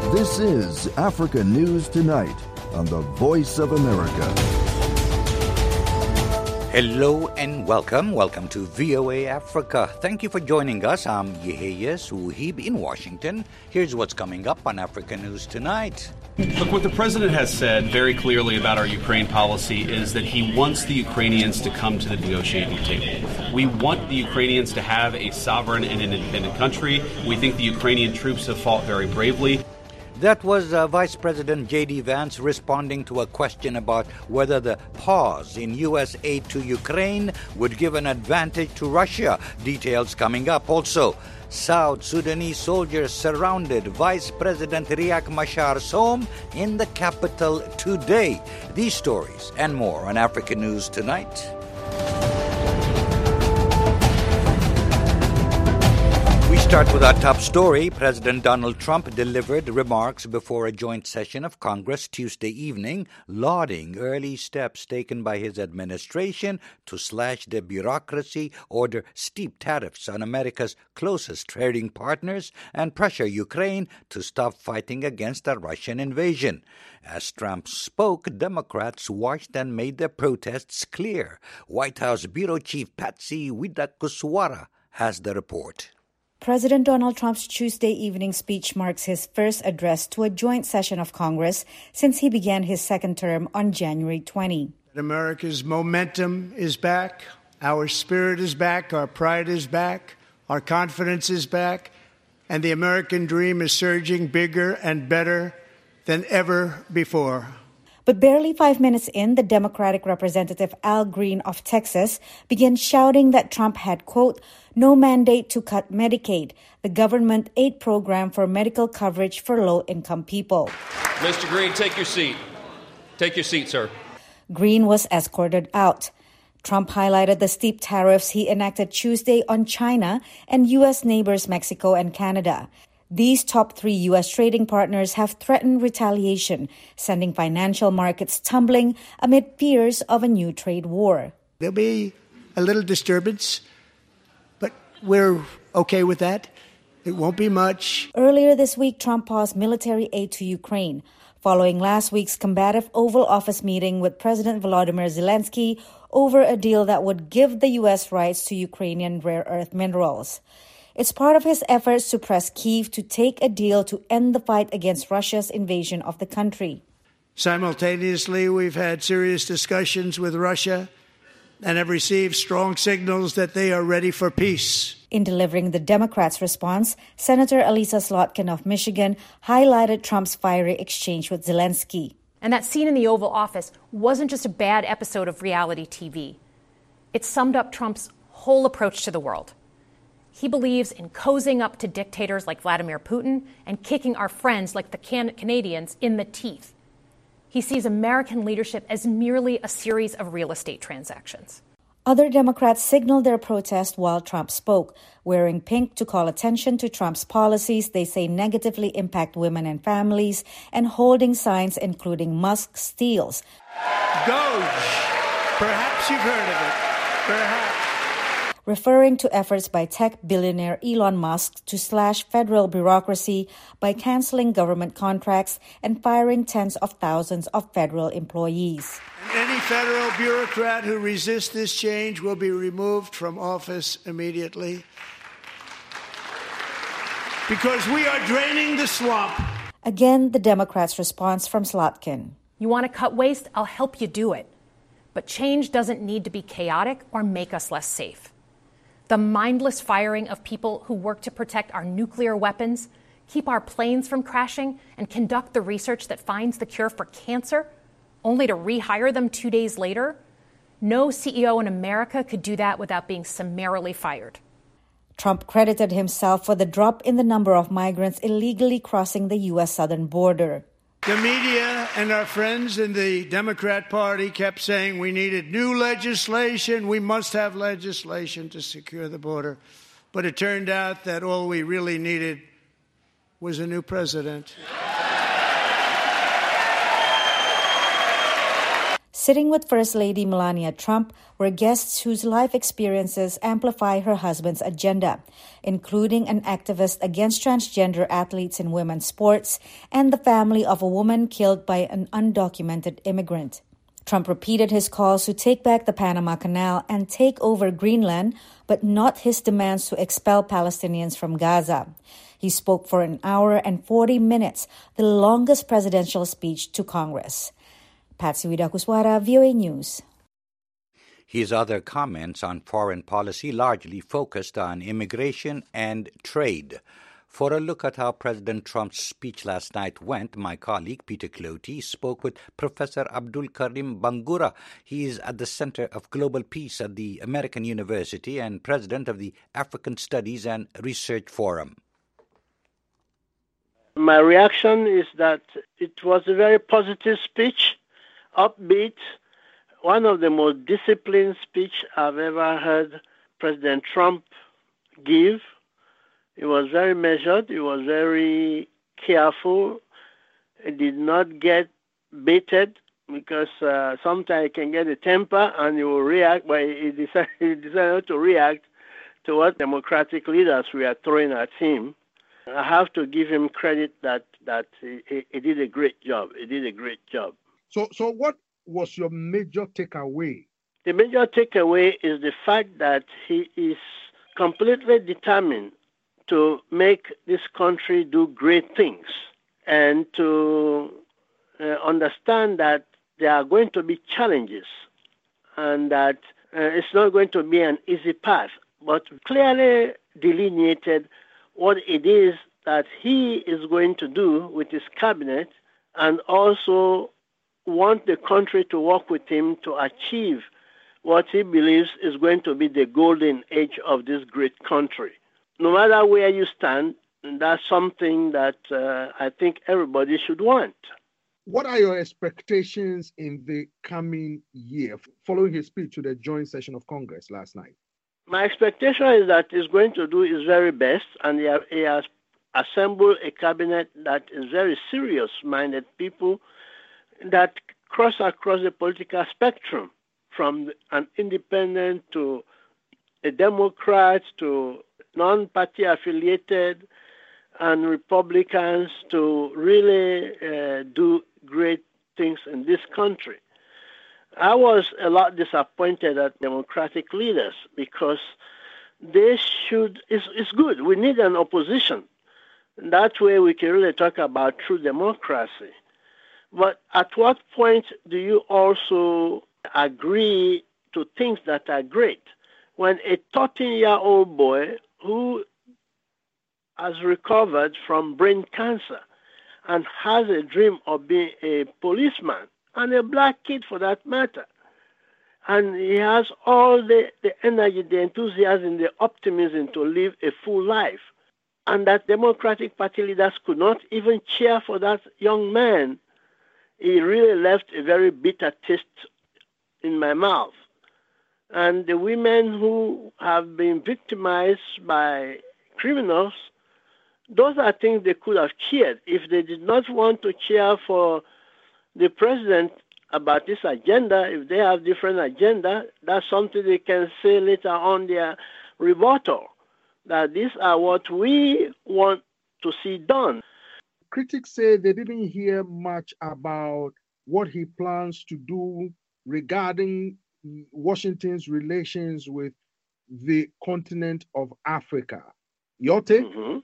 This is Africa News Tonight on the Voice of America. Hello and welcome. Welcome to VOA Africa. Thank you for joining us. I'm Yeheyes Wuhib in Washington. Here's what's coming up on Africa News Tonight. Look, what the president has said very clearly about our Ukraine policy is that he wants the Ukrainians to come to the negotiating table. We want the Ukrainians to have a sovereign and an independent country. We think the Ukrainian troops have fought very bravely. That was Vice President J.D. Vance responding to a question about whether the pause in U.S. aid to Ukraine would give an advantage to Russia. Details coming up. Also, South Sudanese soldiers surrounded Vice President Riek Machar's home in the capital today. These stories and more on Africa News Tonight. We start with our top story. President Donald Trump delivered remarks before a joint session of Congress Tuesday evening, lauding early steps taken by his administration to slash the bureaucracy, order steep tariffs on America's closest trading partners, and pressure Ukraine to stop fighting against a Russian invasion. As Trump spoke, Democrats watched and made their protests clear. White House Bureau Chief Patsy Widakuswara has the report. President Donald Trump's Tuesday evening speech marks his first address to a joint session of Congress since he began his second term on January 20. America's momentum is back, our spirit is back, our pride is back, our confidence is back, and the American dream is surging bigger and better than ever before. But barely 5 minutes in, the Democratic Representative Al Green of Texas began shouting that Trump had, quote, no mandate to cut Medicaid, the government aid program for medical coverage for low-income people. Mr. Green, take your seat. Take your seat, sir. Green was escorted out. Trump highlighted the steep tariffs he enacted Tuesday on China and U.S. neighbors Mexico and Canada. These top three U.S. trading partners have threatened retaliation, sending financial markets tumbling amid fears of a new trade war. There'll be a little disturbance, but we're okay with that. It won't be much. Earlier this week, Trump paused military aid to Ukraine, following last week's combative Oval Office meeting with President Volodymyr Zelensky over a deal that would give the U.S. rights to Ukrainian rare earth minerals. It's part of his efforts to press Kyiv to take a deal to end the fight against Russia's invasion of the country. Simultaneously, we've had serious discussions with Russia and have received strong signals that they are ready for peace. In delivering the Democrats' response, Senator Elisa Slotkin of Michigan highlighted Trump's fiery exchange with Zelensky. And that scene in the Oval Office wasn't just a bad episode of reality TV. It summed up Trump's whole approach to the world. He believes in cozying up to dictators like Vladimir Putin and kicking our friends like the Canadians in the teeth. He sees American leadership as merely a series of real estate transactions. Other Democrats signaled their protest while Trump spoke, wearing pink to call attention to Trump's policies they say negatively impact women and families, and holding signs including Musk steals. Doge. Perhaps you've heard of it. Perhaps. Referring to efforts by tech billionaire Elon Musk to slash federal bureaucracy by canceling government contracts and firing tens of thousands of federal employees. And any federal bureaucrat who resists this change will be removed from office immediately. Because we are draining the swamp. Again, the Democrats' response from Slotkin. You want to cut waste? I'll help you do it. But change doesn't need to be chaotic or make us less safe. The mindless firing of people who work to protect our nuclear weapons, keep our planes from crashing, and conduct the research that finds the cure for cancer, only to rehire them 2 days later? No CEO in America could do that without being summarily fired. Trump credited himself for the drop in the number of migrants illegally crossing the U.S. southern border. The media and our friends in the Democrat Party kept saying we needed new legislation. We must have legislation to secure the border. But it turned out that all we really needed was a new president. Sitting with First Lady Melania Trump were guests whose life experiences amplify her husband's agenda, including an activist against transgender athletes in women's sports and the family of a woman killed by an undocumented immigrant. Trump repeated his calls to take back the Panama Canal and take over Greenland, but not his demands to expel Palestinians from Gaza. He spoke for an hour and 40 minutes, the longest presidential speech to Congress. Patsy Widakuswara, VOA News. His other comments on foreign policy largely focused on immigration and trade. For a look at how President Trump's speech last night went, my colleague Peter Clotey spoke with Professor Abdul Karim Bangura. He is at the Center of Global Peace at the American University and president of the African Studies and Research Forum. My reaction is that it was a very positive speech, upbeat, one of the most disciplined speech I've ever heard President Trump give. It was very measured. It was very careful. It did not get baited because sometimes you can get a temper and you will react, but he decided not to react to what Democratic leaders were throwing at him. I have to give him credit that he did a great job. He did a great job. So what was your major takeaway? The major takeaway is the fact that he is completely determined to make this country do great things and to understand that there are going to be challenges and that it's not going to be an easy path, but clearly delineated what it is that he is going to do with his cabinet and also want the country to work with him to achieve what he believes is going to be the golden age of this great country. No matter where you stand, that's something that I think everybody should want. What are your expectations in the coming year following his speech to the joint session of Congress last night? My expectation is that he's going to do his very best, and he has assembled a cabinet that is very serious-minded people that cross across the political spectrum, from an independent to a Democrat to non-party affiliated and Republicans to really do great things in this country. I was a lot disappointed at Democratic leaders because it's good. We need an opposition. That way we can really talk about true democracy. But at what point do you also agree to things that are great? When a 13-year-old boy who has recovered from brain cancer and has a dream of being a policeman, and a black kid for that matter, and he has all the energy, the enthusiasm, the optimism to live a full life, and that Democratic Party leaders could not even cheer for that young man, he really left a very bitter taste in my mouth. And the women who have been victimized by criminals, those are things they could have cheered. If they did not want to cheer for the president about this agenda, if they have different agenda, that's something they can say later on their rebuttal, that these are what we want to see done. Critics say they didn't hear much about what he plans to do regarding Washington's relations with the continent of Africa. Your take? Mm-hmm.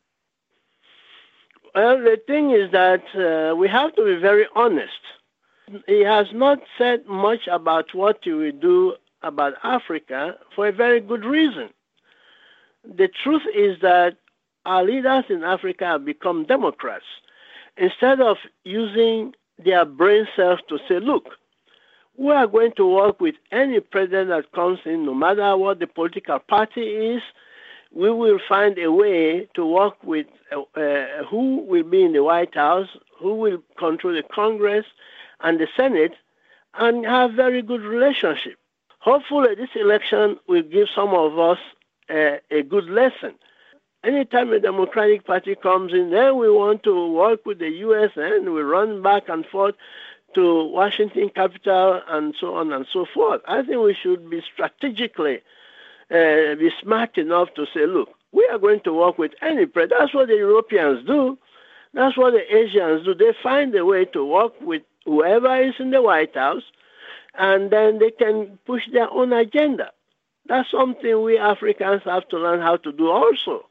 Well, the thing is that we have to be very honest. He has not said much about what he will do about Africa for a very good reason. The truth is that our leaders in Africa have become Democrats. Instead of using their brain cells to say, look, we are going to work with any president that comes in, no matter what the political party is. We will find a way to work with who will be in the White House, who will control the Congress and the Senate, and have very good relationship. Hopefully, this election will give some of us a good lesson. Anytime a Democratic Party comes in, then we want to work with the U.S. and we run back and forth to Washington capital and so on and so forth. I think we should be strategically be smart enough to say, look, we are going to work with any president. That's what the Europeans do. That's what the Asians do. They find a way to work with whoever is in the White House, and then they can push their own agenda. That's something we Africans have to learn how to do also.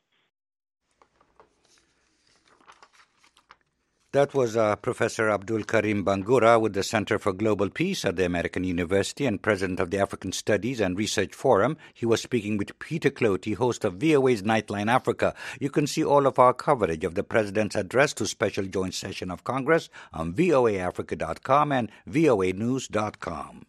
That was Professor Abdul Karim Bangura with the Center for Global Peace at the American University and president of the African Studies and Research Forum. He was speaking with Peter Clotey, host of VOA's Nightline Africa. You can see all of our coverage of the president's address to special joint session of Congress on voaafrica.com and voanews.com.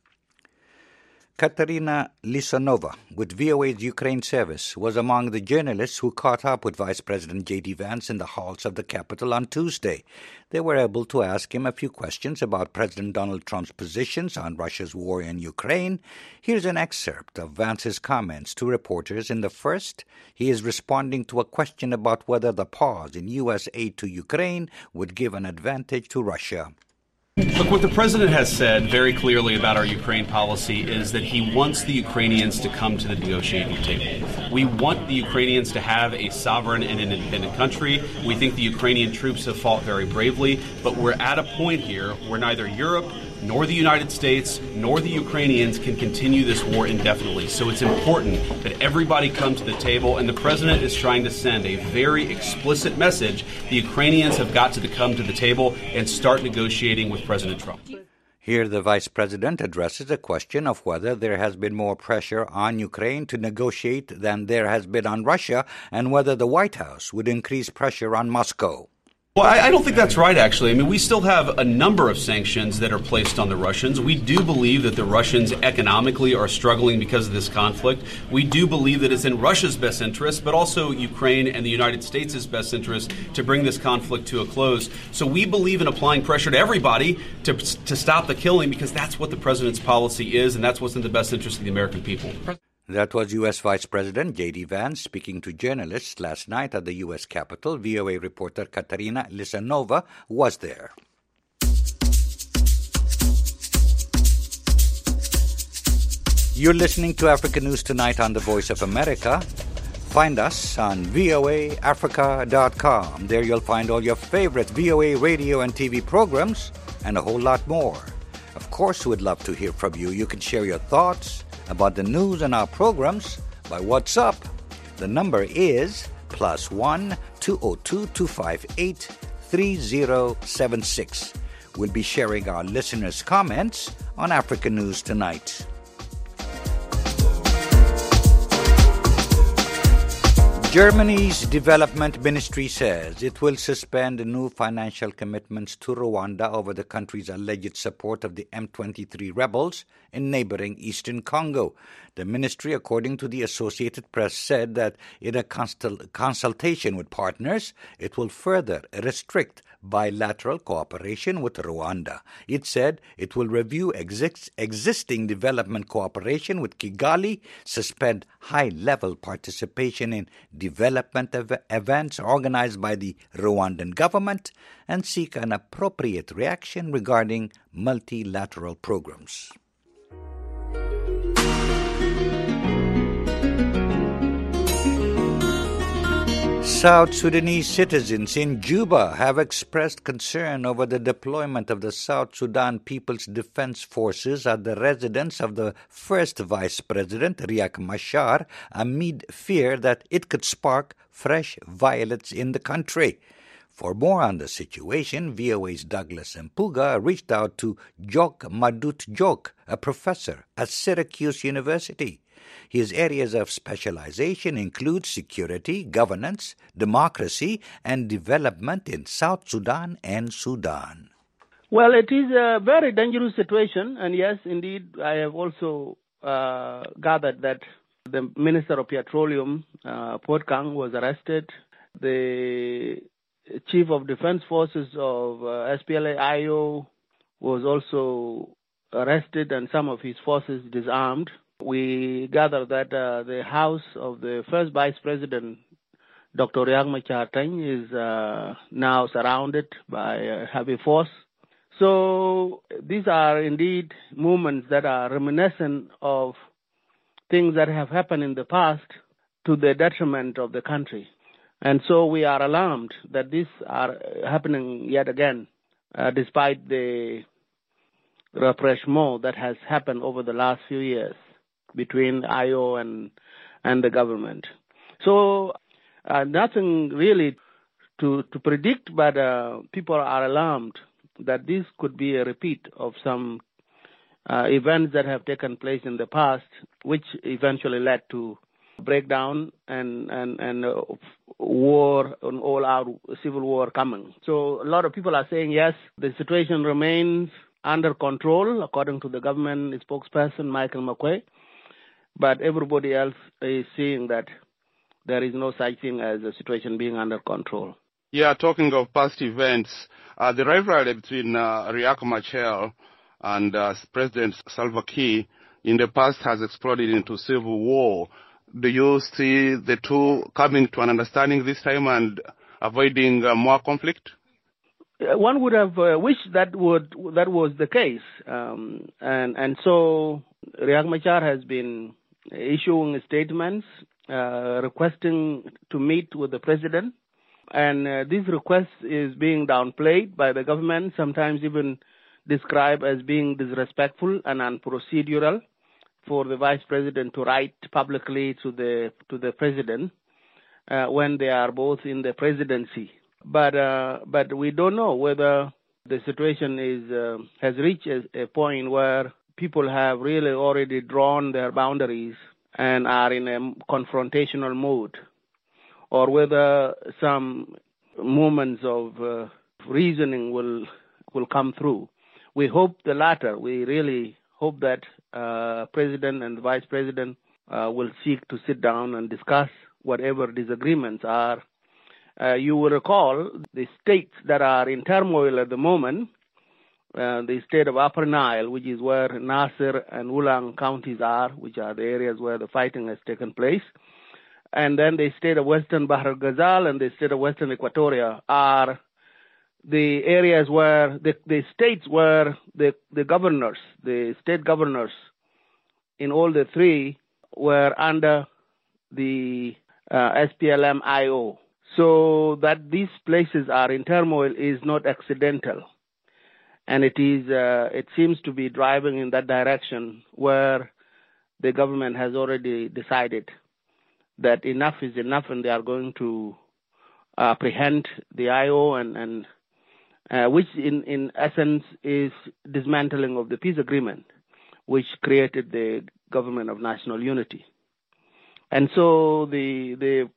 Katerina Lisonova, with VOA's Ukraine service, was among the journalists who caught up with Vice President J.D. Vance in the halls of the Capitol on Tuesday. They were able to ask him a few questions about President Donald Trump's positions on Russia's war in Ukraine. Here's an excerpt of Vance's comments to reporters. In the first, he is responding to a question about whether the pause in U.S. aid to Ukraine would give an advantage to Russia. Look, what the president has said very clearly about our Ukraine policy is that he wants the Ukrainians to come to the negotiating table. We want the Ukrainians to have a sovereign and an independent country. We think the Ukrainian troops have fought very bravely, but we're at a point here where neither Europe nor the United States nor the Ukrainians can continue this war indefinitely. So it's important that everybody come to the table, and the president is trying to send a very explicit message. The Ukrainians have got to come to the table and start negotiating with President Trump. Here the vice president addresses the question of whether there has been more pressure on Ukraine to negotiate than there has been on Russia, and whether the White House would increase pressure on Moscow. Well, I don't think that's right, actually. I mean, we still have a number of sanctions that are placed on the Russians. We do believe that the Russians economically are struggling because of this conflict. We do believe that it's in Russia's best interest, but also Ukraine and the United States' best interest to bring this conflict to a close. So we believe in applying pressure to everybody to stop the killing, because that's what the president's policy is, and that's what's in the best interest of the American people. That was U.S. Vice President J.D. Vance speaking to journalists last night at the U.S. Capitol. VOA reporter Katerina Lisonova was there. You're listening to Africa News Tonight on the Voice of America. Find us on voaafrica.com. There you'll find all your favorite VOA radio and TV programs and a whole lot more. Of course, we'd love to hear from you. You can share your thoughts about the news and our programs by WhatsApp. The number is +1 202 258 3076. We'll be sharing our listeners' comments on Africa News Tonight. Germany's development ministry says it will suspend new financial commitments to Rwanda over the country's alleged support of the M23 rebels in neighboring eastern Congo. The ministry, according to the Associated Press, said that in a consultation with partners, it will further restrict bilateral cooperation with Rwanda. It said it will review existing development cooperation with Kigali, suspend high-level participation in development events organized by the Rwandan government, and seek an appropriate reaction regarding multilateral programs. South Sudanese citizens in Juba have expressed concern over the deployment of the South Sudan People's Defense Forces at the residence of the first Vice President, Riek Machar, amid fear that it could spark fresh violence in the country. For more on the situation, VOA's Douglas Mpuga reached out to Jok Madut Jok, a professor at Syracuse University. His areas of specialization include security, governance, democracy, and development in South Sudan and Sudan. Well, it is a very dangerous situation, and yes, indeed, I have also gathered that the Minister of Petroleum, Port Kang, was arrested. The Chief of Defense Forces of SPLA-IO was also arrested, and some of his forces disarmed. We gather that the house of the first Vice President, Dr. Riek Machar, is now surrounded by heavy force. So these are indeed movements that are reminiscent of things that have happened in the past to the detriment of the country. And so we are alarmed that these are happening yet again, despite the rapprochement that has happened over the last few years between IO and the government. So nothing really to predict, but people are alarmed that this could be a repeat of some events that have taken place in the past, which eventually led to breakdown and war, an all-out civil war coming. So a lot of people are saying, yes, the situation remains under control, according to the government spokesperson, Michael McQuay, but everybody else is seeing that there is no such thing as a situation being under control. Yeah, talking of past events, the rivalry between Riek Machar and President Salva Kiir in the past has exploded into civil war. Do you see the two coming to an understanding this time and avoiding more conflict? One would have wished that was the case, and so Riek Machar has been issuing statements requesting to meet with the president, and this request is being downplayed by the government, sometimes even described as being disrespectful and unprocedural for the vice president to write publicly to the president when they are both in the presidency. But we don't know whether the situation has reached a point where people have really already drawn their boundaries and are in a confrontational mode, or whether some moments of reasoning will come through. We hope the latter. We really hope that President and the Vice President will seek to sit down and discuss whatever disagreements are. You will recall the states that are in turmoil at the moment, the state of Upper Nile, which is where Nasir and Wulang counties are, which are the areas where the fighting has taken place, and then the state of Western Bahr el-Ghazal and the state of Western Equatoria are the areas where the states where the governors, the state governors in all the three were under the SPLM-IO. So that these places are in turmoil is not accidental. And it seems to be driving in that direction where the government has already decided that enough is enough and they are going to apprehend the IO and which in essence is dismantling of the peace agreement, which created the government of national unity. And so the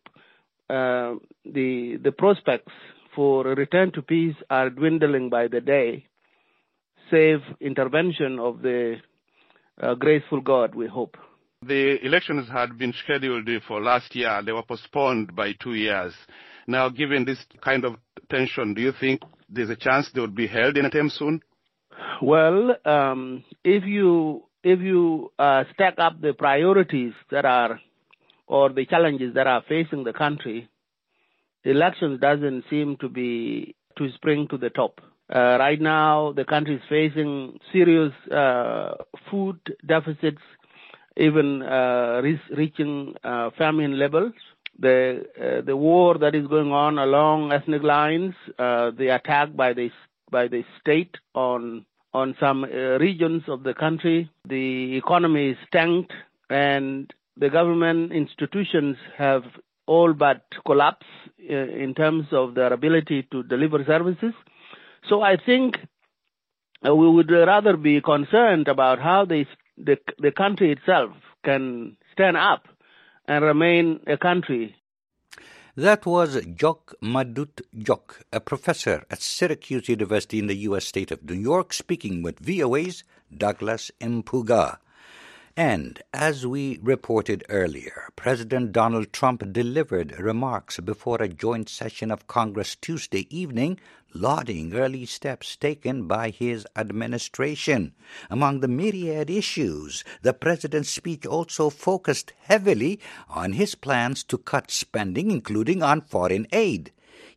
prospects for a return to peace are dwindling by the day, save intervention of the graceful God, we hope. The elections had been scheduled for last year. They were postponed by 2 years. Now, given this kind of tension, do you think there's a chance they would be held anytime soon? Well, if you stack up the priorities that are, or the challenges that are facing the country, elections doesn't seem to spring to the top. Right now, the country is facing serious food deficits, even reaching famine levels. The war that is going on along ethnic lines, the attack by the state on some regions of the country, the economy is tanked, and the government institutions have all but collapsed in terms of their ability to deliver services. So I think we would rather be concerned about how the country itself can stand up and remain a country. That was Jok Madut Jok, a professor at Syracuse University in the U.S. state of New York, speaking with VOA's Douglas Mpuga. And as we reported earlier, President Donald Trump delivered remarks before a joint session of Congress Tuesday evening, lauding early steps taken by his administration. Among the myriad issues, the president's speech also focused heavily on his plans to cut spending, including on foreign aid.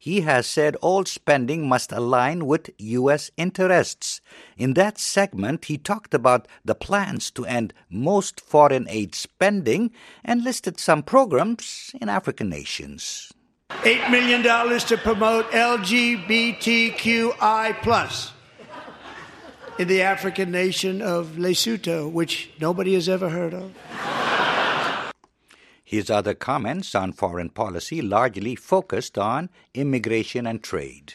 he has said all spending must align with U.S. interests. In that segment, he talked about the plans to end most foreign aid spending and listed some programs in African nations. $8 million to promote LGBTQI+ in the African nation of Lesotho, which nobody has ever heard of. His other comments on foreign policy largely focused on immigration and trade.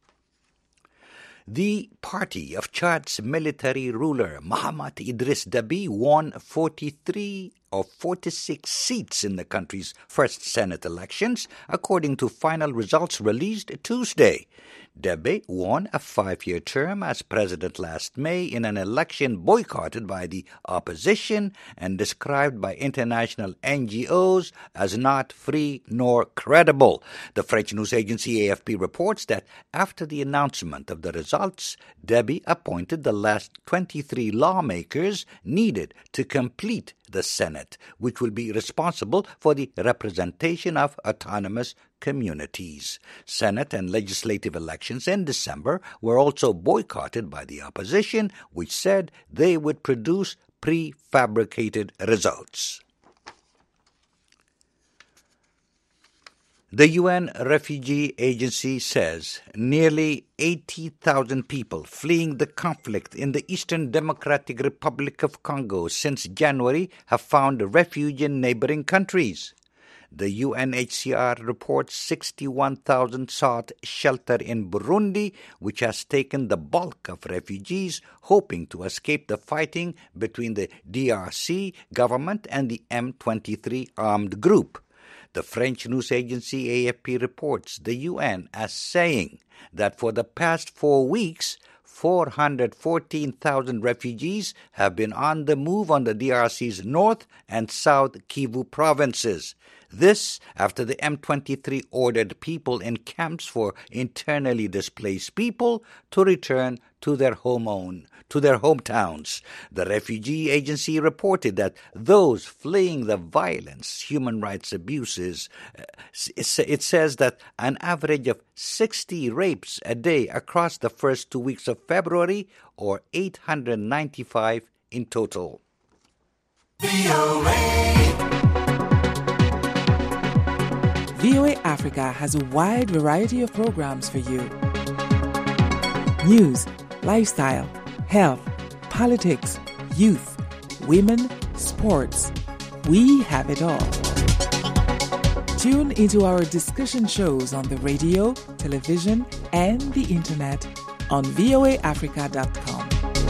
The party of Chad's military ruler, Mahamat Idris Deby, won 43 of 46 seats in the country's first Senate elections, according to final results released Tuesday. Deby won a 5-year term as president last May in an election boycotted by the opposition and described by international NGOs as not free nor credible. The French news agency AFP reports that after the announcement of the results, Deby appointed the last 23 lawmakers needed to complete the Senate, which will be responsible for the representation of autonomous communities. Senate and legislative elections in December were also boycotted by the opposition, which said they would produce prefabricated results. The UN Refugee Agency says nearly 80,000 people fleeing the conflict in the Eastern Democratic Republic of Congo since January have found refuge in neighboring countries. The UNHCR reports 61,000 sought shelter in Burundi, which has taken the bulk of refugees hoping to escape the fighting between the DRC government and the M23 armed group. The French news agency AFP reports the UN as saying that for the past 4 weeks, 414,000 refugees have been on the move on the DRC's North and South Kivu provinces. This after the M23 ordered people in camps for internally displaced people to return to their hometowns. The refugee agency reported that those fleeing the violence, human rights abuses, it says that an average of 60 rapes a day across the first 2 weeks of February, or 895 in total. VOA Africa has a wide variety of programs for you. News, lifestyle, health, politics, youth, women, sports. We have it all. Tune into our discussion shows on the radio, television, and the internet on voaafrica.com.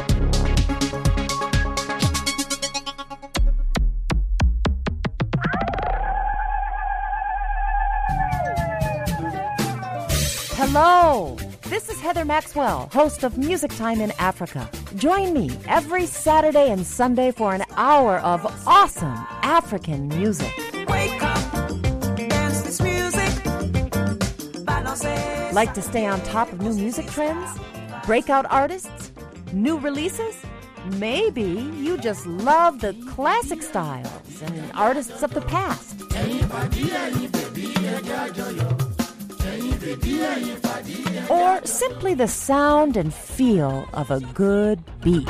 Hello! This is Heather Maxwell, host of Music Time in Africa. Join me every Saturday and Sunday for an hour of awesome African music. Wake up, dance this music. Like to stay on top of new music trends? Breakout artists? New releases? Maybe you just love the classic styles and artists of the past. Or simply the sound and feel of a good beat.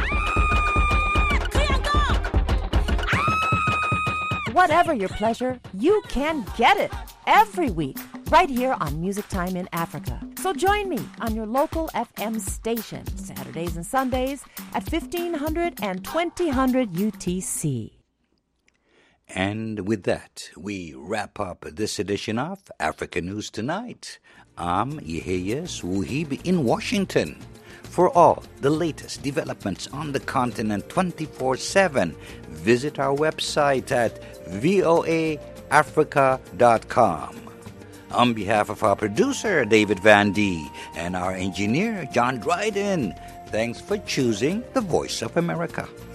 Whatever your pleasure, you can get it every week right here on Music Time in Africa. So join me on your local FM station Saturdays and Sundays at 1500 and 2000 UTC. And with that, we wrap up this edition of Africa News Tonight. I'm Yeheyes Wuhib in Washington. For all the latest developments on the continent 24/7, visit our website at voaafrica.com. On behalf of our producer, David Van Dee, and our engineer, John Dryden, thanks for choosing the Voice of America.